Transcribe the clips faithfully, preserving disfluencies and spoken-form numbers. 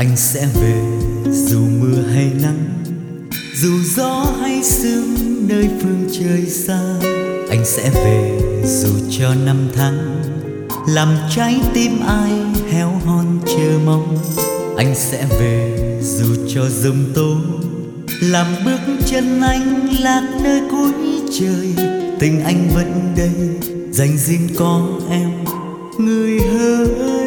Anh sẽ về dù mưa hay nắng, dù gió hay sương nơi phương trời xa. Anh sẽ về dù cho năm tháng làm trái tim ai héo hon chờ mong. Anh sẽ về dù cho giông tố làm bước chân anh lạc nơi cuối trời. Tình anh vẫn đây dành riêng có em người hỡi.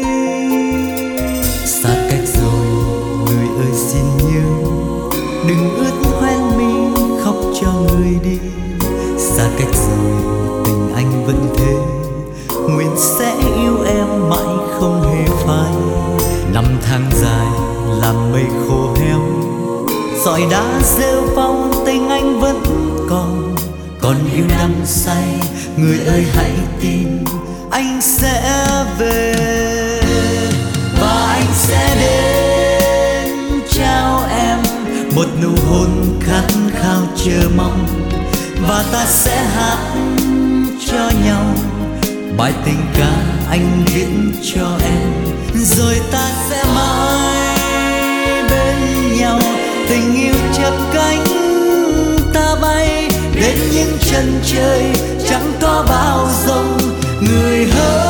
Xa cách rồi người ơi xin nhớ, đừng ướt hoen mi khóc cho người đi. Xa cách rồi tình anh vẫn thế, nguyện sẽ yêu em mãi không hề phai. Năm tháng dài làm mây khô héo, sỏi đá rêu phong tình anh vẫn còn. Còn yêu đắm say, người ơi hãy tin anh sẽ về. Và anh sẽ đến trao em một nụ hôn khát khao chờ mong. Và ta sẽ hát cho nhau bài tình ca anh viết cho em. Rồi ta sẽ mãi bên nhau, tình yêu chớp cánh ta bay đến những chân trời chẳng có bao giông. Người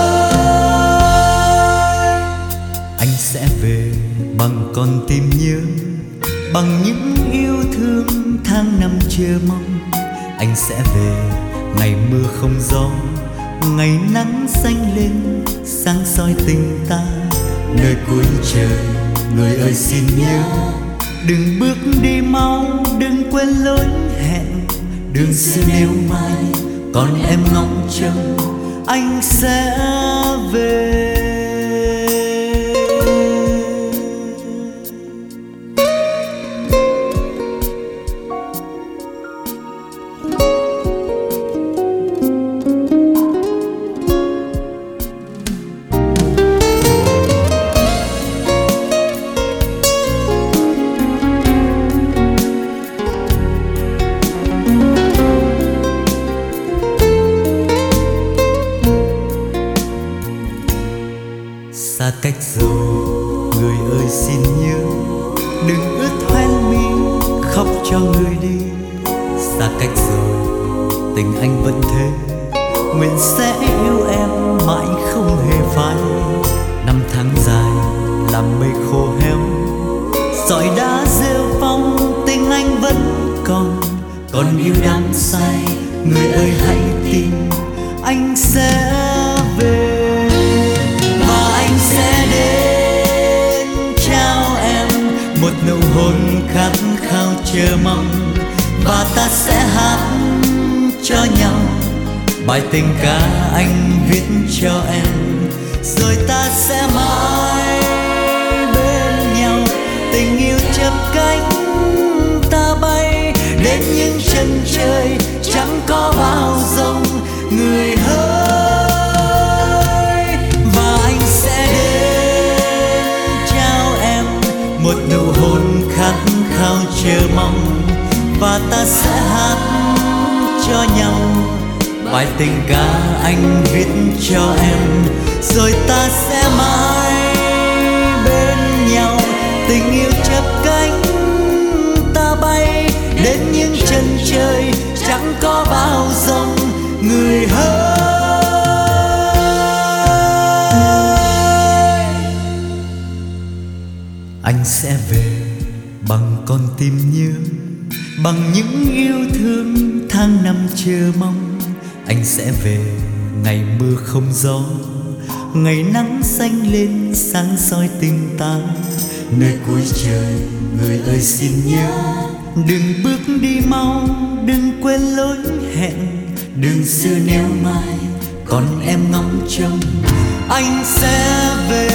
hỡi, anh sẽ về bằng con tim nhớ, bằng những yêu thương tháng năm chờ mong. Anh sẽ về ngày mưa không gió, ngày nắng xanh lên sáng soi tình ta. Nơi cuối trời người ơi xin nhớ, đừng bước đi mau, đừng quên lối hẹn. Đường xưa nếu mai còn em ngóng trông, anh sẽ về. Xa cách rồi người ơi xin nhớ, đừng ướt hoen mi khóc cho người đi. Xa cách rồi tình anh vẫn thế, nguyện sẽ yêu em mãi không hề phai. Năm tháng dài làm mây khô héo, sỏi đá rêu phong tình anh vẫn còn. Còn yêu đắm say, người ơi hãy tin anh sẽ về. Anh sẽ đến trao em một nụ hôn khát khao chờ mong. Và ta sẽ hát cho nhau bài tình ca anh viết cho em. Rồi ta sẽ mãi bên nhau, tình yêu chớp cánh ta bay đến những chân trời chẳng có bao giông. Người hỡi, một nụ hôn khát khao chờ mong. Và ta sẽ hát cho nhau bài tình ca anh viết cho em. Rồi ta sẽ mãi bên nhau, tình yêu chớp cánh ta bay đến những chân trời chẳng có bao giông. Người hỡi, anh sẽ về bằng con tim nhớ, bằng những yêu thương tháng năm chờ mong. Anh sẽ về ngày mưa không gió, ngày nắng xanh lên sáng soi tình ta. Nơi cuối trời người ơi xin nhớ, đừng bước đi mau, đừng quên lối hẹn. Đường xưa nếu mai còn em ngóng trông, anh sẽ về.